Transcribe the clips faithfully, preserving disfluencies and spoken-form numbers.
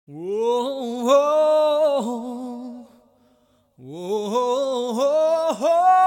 Whoa, whoa, whoa, whoa,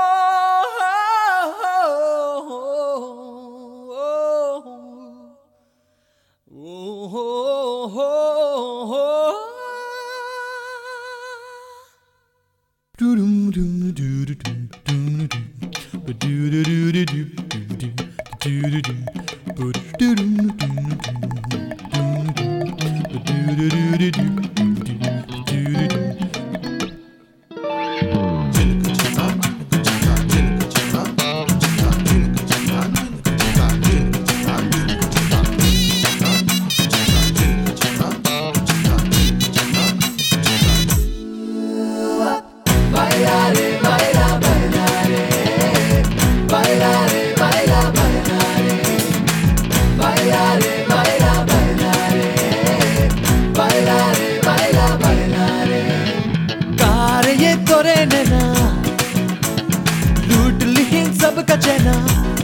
लूट ली सबका चैना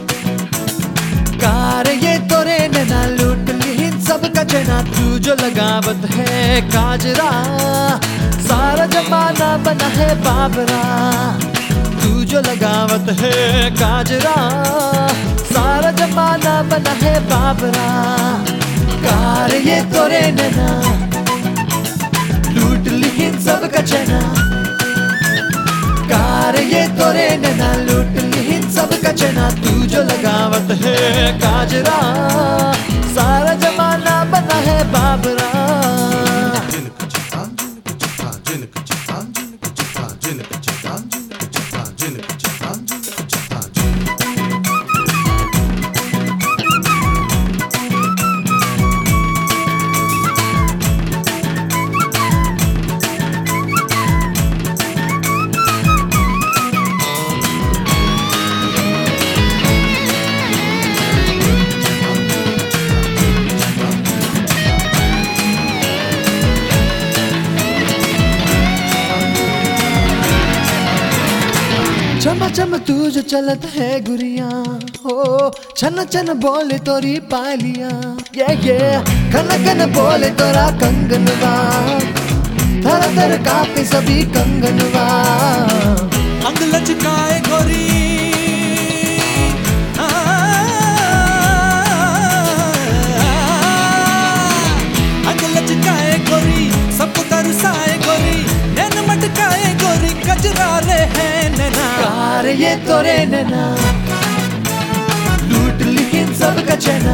कार ये तोरे नैना लूट ली सबका चैना। तू जो लगावत है काजरा सारा जमाना बना है बाबरा। तू जो लगावत है काजरा सारा जमाना बना है बाबरा। कार ये तोरे नैना लूट ली सबका चैना कार ये तोरे नैना लूट ली सबका चैना। तू जो लगावत है काजरा सारा जमाना बना है बाबरा। चम चम तू जो चलत है गुरिया हो छन छन बोले तोरी पालिया ये ये खन खन बोले तोरा कंगनवा थर थर कापे सभी कंगनवा। अंग लचकाए गोरी अंग लचकाए गोरी सबको तरसाए गोरी नैन मटकाए गोरी कजरा रे है नैना। कार ये तोरे नैना लूट ली सबका चैना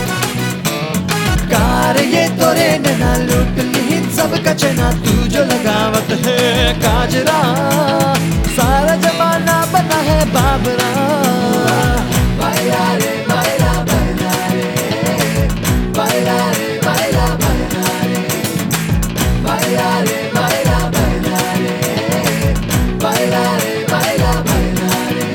कार ये तोरे नैना लूट ली सबका चैना। तू जो लगावत है काजरा सारा जमाना बना है बाबरा। बाइला रे बाइला बाइला रे बाइला रे बाइला बाइला रे बाइला रे बाइला बाइला रे बाइला रे बाइला बाइला रे।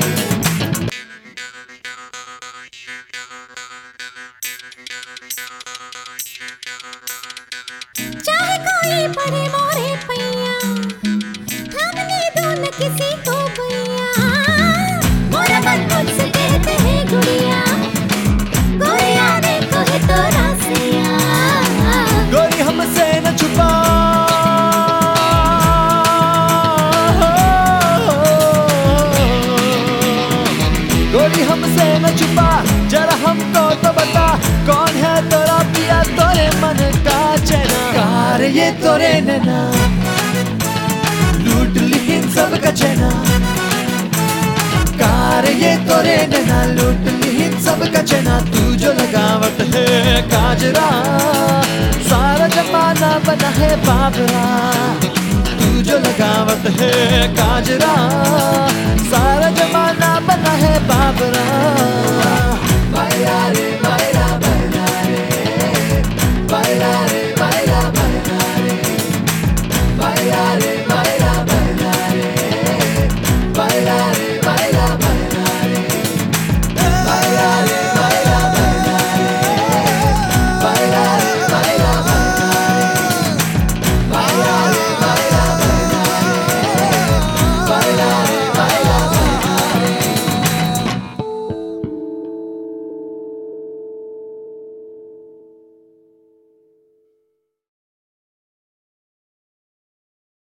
चाहे कोई परे मोरे पैया थामने दो न किसी को भैया। मोरा मन मुझसे कहते हैं गुड़िया गोरिया देखो है तो रासिया। गोरी हमसे न छुपा गोरी हमसे न छुपा जरा हमको तो बता कौन है तोरा पिया तोरे मन का चैना। कार ये तोरे नैना लूट ली सबका चैना कार ये तोरे नैना लूट ली सबका चैना। तू जो लगावत है काजरा सारा जमाना बना है बाबरा। तू जो लगावत है काजरा सारा जमाना बना है बाबरा।